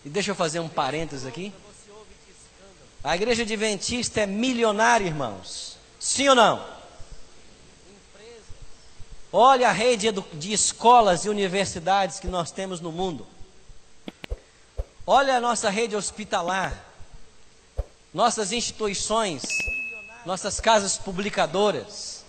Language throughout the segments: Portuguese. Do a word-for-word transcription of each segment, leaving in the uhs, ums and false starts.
E deixa eu fazer um parênteses aqui. A igreja adventista é milionária, irmãos. Sim ou não? Olha a rede de escolas e universidades que nós temos no mundo. Olha a nossa rede hospitalar, nossas instituições, nossas casas publicadoras.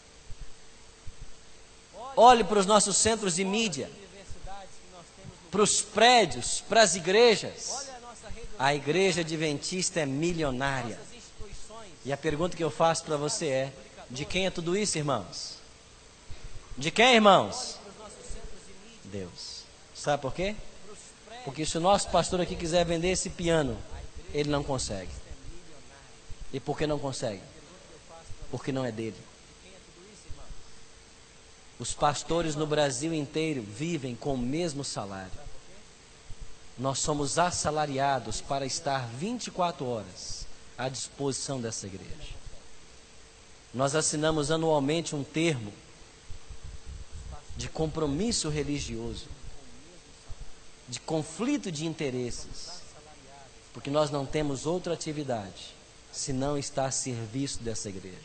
Olhe para os nossos centros de mídia, para os prédios, para as igrejas. A igreja adventista é milionária. E a pergunta que eu faço para você é: de quem é tudo isso, irmãos? De quem, irmãos? Deus. Sabe por quê? Porque se o nosso pastor aqui quiser vender esse piano, ele não consegue. E por que não consegue? Porque não é dele. Os pastores no Brasil inteiro vivem com o mesmo salário. Nós somos assalariados para estar vinte e quatro horas à disposição dessa igreja. Nós assinamos anualmente um termo de compromisso religioso, de conflito de interesses, porque nós não temos outra atividade senão estar a serviço dessa igreja.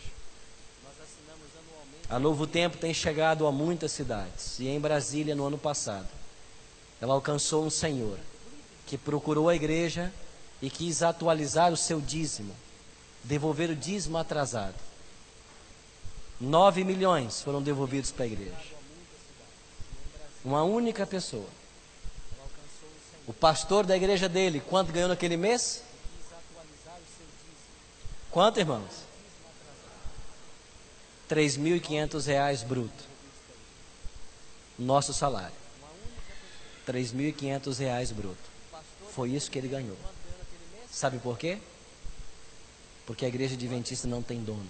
A Novo Tempo tem chegado a muitas cidades, e em Brasília, no ano passado, ela alcançou um senhor que procurou a igreja e quis atualizar o seu dízimo, devolver o dízimo atrasado. Nove milhões foram devolvidos para a igreja. Uma única pessoa. O pastor da igreja dele, quanto ganhou naquele mês? Quanto, irmãos? três mil e quinhentos reais bruto. Nosso salário. três mil e quinhentos reais bruto. Foi isso que ele ganhou. Sabe por quê? Porque a igreja adventista não tem dono.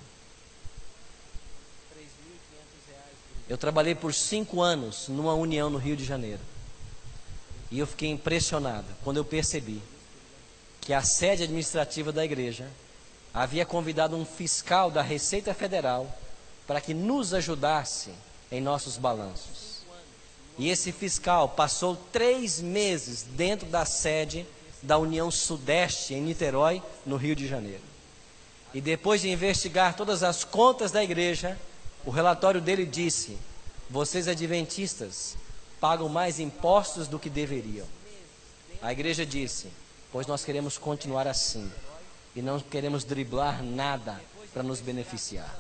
Eu trabalhei por cinco anos numa união no Rio de Janeiro. E eu fiquei impressionado quando eu percebi que a sede administrativa da igreja havia convidado um fiscal da Receita Federal para que nos ajudasse em nossos balanços. E esse fiscal passou três meses dentro da sede da União Sudeste, em Niterói, no Rio de Janeiro. E depois de investigar todas as contas da igreja, o relatório dele disse: vocês adventistas pagam mais impostos do que deveriam. A igreja disse: pois nós queremos continuar assim e não queremos driblar nada para nos beneficiar.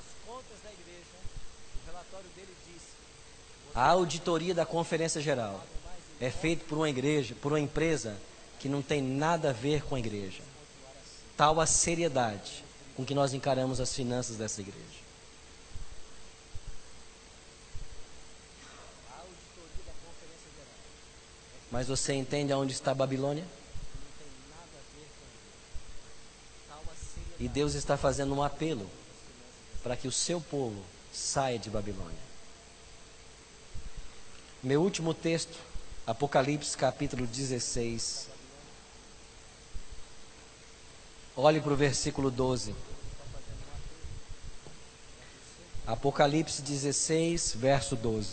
A auditoria da Conferência Geral é feita por uma igreja, por uma empresa que não tem nada a ver com a igreja. Tal a seriedade com que nós encaramos as finanças dessa igreja. Mas você entende aonde está a Babilônia? E Deus está fazendo um apelo para que o seu povo saia de Babilônia. Meu último texto, Apocalipse capítulo dezesseis. Olhe para o versículo doze. Apocalipse dezesseis, verso doze.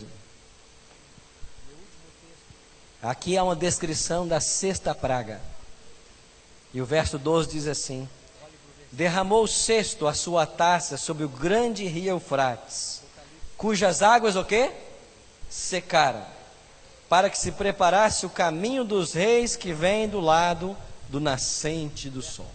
Aqui há uma descrição da sexta praga. E o verso doze diz assim: derramou o sexto a sua taça sobre o grande rio Eufrates, cujas águas o quê? Secaram, para que se preparasse o caminho dos reis que vem do lado do nascente do sol.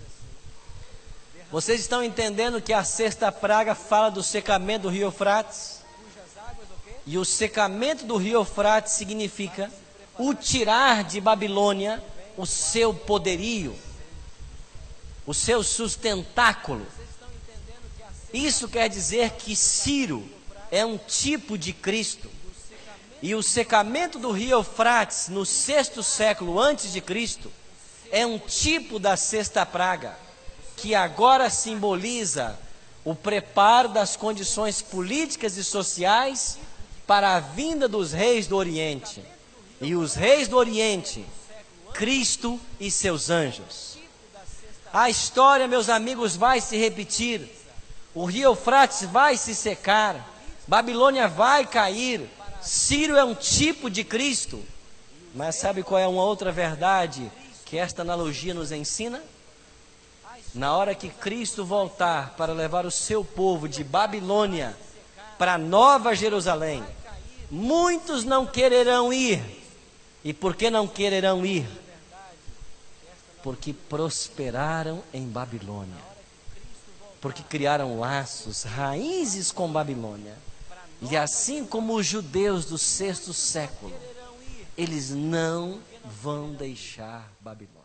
Vocês estão entendendo que a sexta praga fala do secamento do rio Eufrates? E o secamento do rio Eufrates significa o tirar de Babilônia o seu poderio, o seu sustentáculo. Isso quer dizer que Ciro é um tipo de Cristo. E o secamento do rio Eufrates no sexto século antes de Cristo é um tipo da sexta praga, que agora simboliza o preparo das condições políticas e sociais para a vinda dos reis do Oriente. E os reis do Oriente, Cristo e seus anjos. A história, meus amigos, vai se repetir. O rio Eufrates vai se secar, Babilônia vai cair. Ciro é um tipo de Cristo. Mas sabe qual é uma outra verdade que esta analogia nos ensina? Na hora que Cristo voltar para levar o seu povo de Babilônia para Nova Jerusalém, muitos não quererão ir. E por que não quererão ir? Porque prosperaram em Babilônia. Porque criaram laços, raízes com Babilônia. E assim como os judeus do sexto século, eles não vão deixar Babilônia.